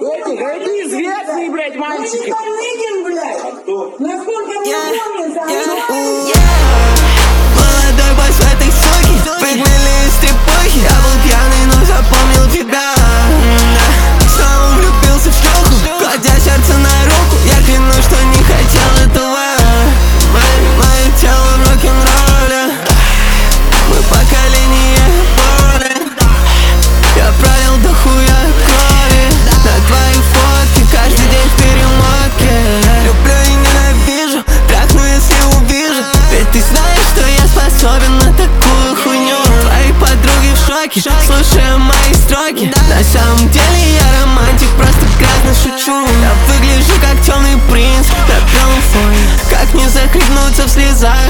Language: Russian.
Эти известные, блядь, мальчики. Насколько мне помнится, Молодой бой с этой суки, подняли из трепухи. Я был пьяный, но запомнил тебя. Снова влюбился в шлюху, кладя сердце на руку. Я клянусь, что не хотел этого. Мое тело в рок-н-ролле, мы поколение боли. Я пролил до хуя крови на твои фотки, каждый день в перемотке. Люблю и ненавижу, трахну, если увижу. Ведь ты знаешь, что я способен на такую хуйню. Твои подруги в шоке, слушая мои строки. На самом деле я романтик, просто грязно шучу. Я выгляжу как темный принц на белом фоне. Как не захлебнуться в слезах,